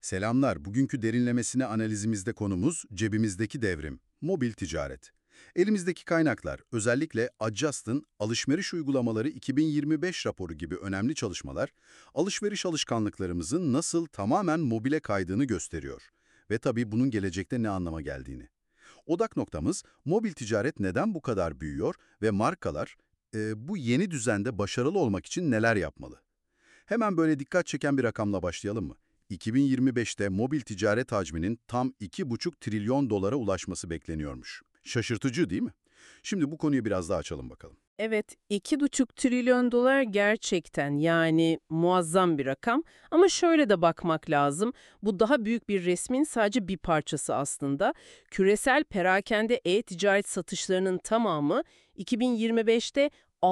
Selamlar. Bugünkü derinlemesine analizimizde konumuz cebimizdeki devrim, mobil ticaret. Elimizdeki kaynaklar, özellikle Adjust'ın alışveriş uygulamaları 2025 raporu gibi önemli çalışmalar, alışveriş alışkanlıklarımızın nasıl tamamen mobile kaydığını gösteriyor. Ve tabii bunun gelecekte ne anlama geldiğini. Odak noktamız, mobil ticaret neden bu kadar büyüyor ve markalar bu yeni düzende başarılı olmak için neler yapmalı? Hemen böyle dikkat çeken bir rakamla başlayalım mı? 2025'te mobil ticaret hacminin tam 2,5 trilyon dolara ulaşması bekleniyormuş. Şaşırtıcı değil mi? Şimdi bu konuyu biraz daha açalım bakalım. Evet, 2,5 trilyon dolar gerçekten yani muazzam bir rakam. Ama şöyle de bakmak lazım. Bu daha büyük bir resmin sadece bir parçası aslında. Küresel perakende e-ticaret satışlarının tamamı 2025'te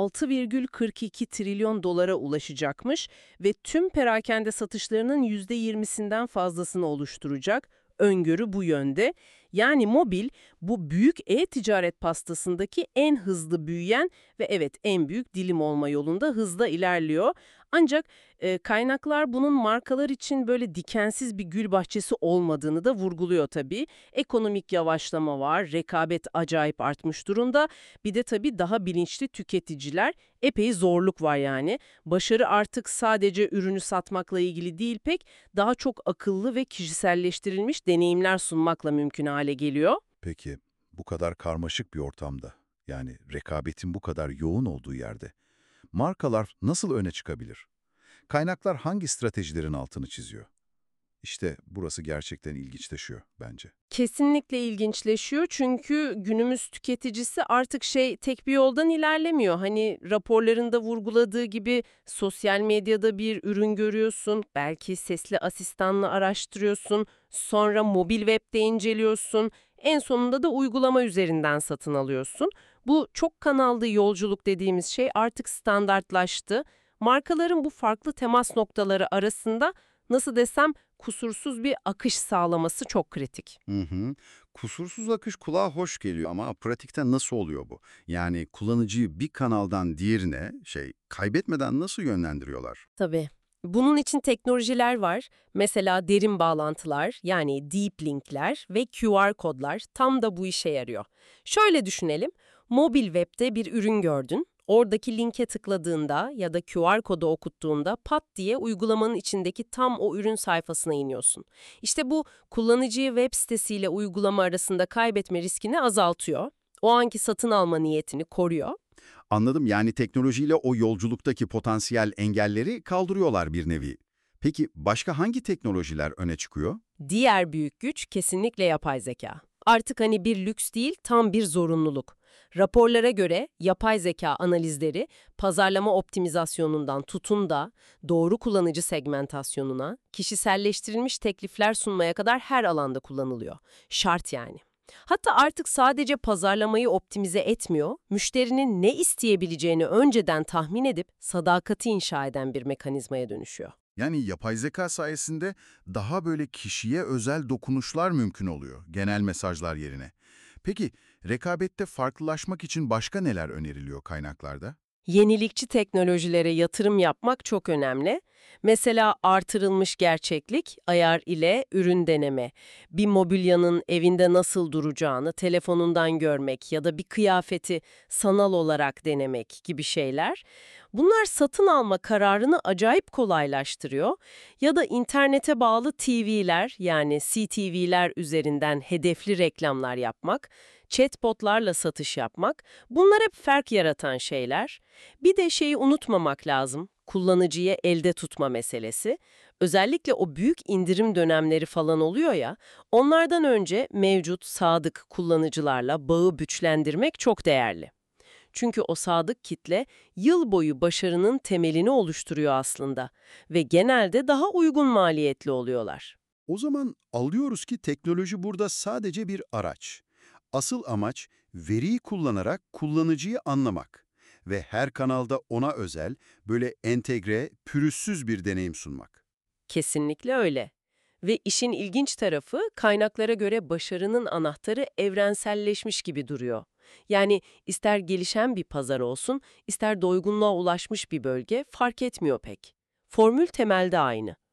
6,42 trilyon dolara ulaşacakmış ve tüm perakende satışlarının %20'sinden fazlasını oluşturacak. Öngörü bu yönde. Yani mobil bu büyük e-ticaret pastasındaki en hızlı büyüyen ve evet en büyük dilim olma yolunda hızla ilerliyor. Ancak kaynaklar bunun markalar için böyle dikensiz bir gül bahçesi olmadığını da vurguluyor tabii. Ekonomik yavaşlama var, rekabet acayip artmış durumda. Bir de tabii daha bilinçli tüketiciler, epey zorluk var yani. Başarı artık sadece ürünü satmakla ilgili değil pek, daha çok akıllı ve kişiselleştirilmiş deneyimler sunmakla mümkün hale geliyor. Peki, bu kadar karmaşık bir ortamda, yani rekabetin bu kadar yoğun olduğu yerde, markalar nasıl öne çıkabilir? Kaynaklar hangi stratejilerin altını çiziyor? İşte burası gerçekten ilginç taşıyor bence. Kesinlikle ilginçleşiyor çünkü günümüz tüketicisi artık tek bir yoldan ilerlemiyor. Hani raporlarında vurguladığı gibi sosyal medyada bir ürün görüyorsun, belki sesli asistanla araştırıyorsun, sonra mobil webde inceliyorsun, en sonunda da uygulama üzerinden satın alıyorsun. Bu çok kanallı yolculuk dediğimiz şey artık standartlaştı. Markaların bu farklı temas noktaları arasında nasıl desem kusursuz bir akış sağlaması çok kritik. Hı hı. Kusursuz akış kulağa hoş geliyor ama pratikte nasıl oluyor bu? Yani kullanıcıyı bir kanaldan diğerine kaybetmeden nasıl yönlendiriyorlar? Tabii. Bunun için teknolojiler var. Mesela derin bağlantılar, yani deep linkler ve QR kodlar tam da bu işe yarıyor. Şöyle düşünelim, mobil webde bir ürün gördün. Oradaki linke tıkladığında ya da QR kodu okuttuğunda pat diye uygulamanın içindeki tam o ürün sayfasına iniyorsun. İşte bu kullanıcıyı web sitesiyle uygulama arasında kaybetme riskini azaltıyor. O anki satın alma niyetini koruyor. Anladım, yani teknolojiyle o yolculuktaki potansiyel engelleri kaldırıyorlar bir nevi. Peki başka hangi teknolojiler öne çıkıyor? Diğer büyük güç kesinlikle yapay zeka. Artık hani bir lüks değil, tam bir zorunluluk. Raporlara göre yapay zeka analizleri pazarlama optimizasyonundan tutun da doğru kullanıcı segmentasyonuna, kişiselleştirilmiş teklifler sunmaya kadar her alanda kullanılıyor. Şart yani. Hatta artık sadece pazarlamayı optimize etmiyor, müşterinin ne isteyebileceğini önceden tahmin edip sadakati inşa eden bir mekanizmaya dönüşüyor. Yani yapay zeka sayesinde daha böyle kişiye özel dokunuşlar mümkün oluyor, genel mesajlar yerine. Peki rekabette farklılaşmak için başka neler öneriliyor kaynaklarda? Yenilikçi teknolojilere yatırım yapmak çok önemli. Mesela artırılmış gerçeklik, AR ile ürün deneme, bir mobilyanın evinde nasıl duracağını telefonundan görmek ya da bir kıyafeti sanal olarak denemek gibi şeyler. Bunlar satın alma kararını acayip kolaylaştırıyor. Ya da internete bağlı TV'ler yani CTV'ler üzerinden hedefli reklamlar yapmak, chatbotlarla satış yapmak, bunlar hep fark yaratan şeyler. Bir de şeyi unutmamak lazım, kullanıcıyı elde tutma meselesi. Özellikle o büyük indirim dönemleri falan oluyor ya, onlardan önce mevcut sadık kullanıcılarla bağı güçlendirmek çok değerli. Çünkü o sadık kitle yıl boyu başarının temelini oluşturuyor aslında ve genelde daha uygun maliyetli oluyorlar. O zaman alıyoruz ki teknoloji burada sadece bir araç. Asıl amaç veriyi kullanarak kullanıcıyı anlamak ve her kanalda ona özel, böyle entegre, pürüzsüz bir deneyim sunmak. Kesinlikle öyle. Ve işin ilginç tarafı kaynaklara göre başarının anahtarı evrenselleşmiş gibi duruyor. Yani ister gelişen bir pazar olsun, ister doygunluğa ulaşmış bir bölge fark etmiyor pek. Formül temelde aynı.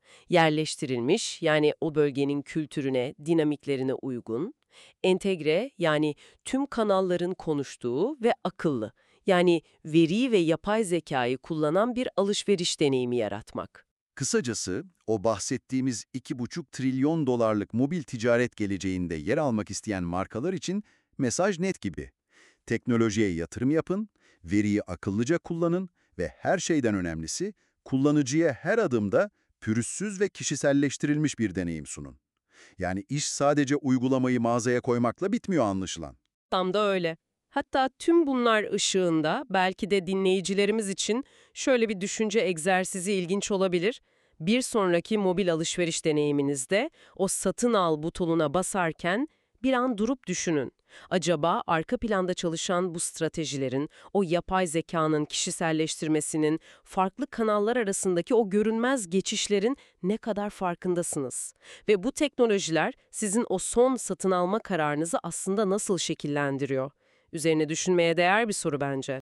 Yerleştirilmiş, yani o bölgenin kültürüne, dinamiklerine uygun. Entegre, yani tüm kanalların konuştuğu ve akıllı, yani veriyi ve yapay zekayı kullanan bir alışveriş deneyimi yaratmak. Kısacası, o bahsettiğimiz 2,5 trilyon dolarlık mobil ticaret geleceğinde yer almak isteyen markalar için mesaj net gibi. Teknolojiye yatırım yapın, veriyi akıllıca kullanın ve her şeyden önemlisi, kullanıcıya her adımda pürüzsüz ve kişiselleştirilmiş bir deneyim sunun. Yani iş sadece uygulamayı mağazaya koymakla bitmiyor anlaşılan. Tam da öyle. Hatta tüm bunlar ışığında belki de dinleyicilerimiz için şöyle bir düşünce egzersizi ilginç olabilir. Bir sonraki mobil alışveriş deneyiminizde o satın al butonuna basarken bir an durup düşünün. Acaba arka planda çalışan bu stratejilerin, o yapay zekanın kişiselleştirmesinin, farklı kanallar arasındaki o görünmez geçişlerin ne kadar farkındasınız? Ve bu teknolojiler sizin o son satın alma kararınızı aslında nasıl şekillendiriyor? Üzerine düşünmeye değer bir soru bence.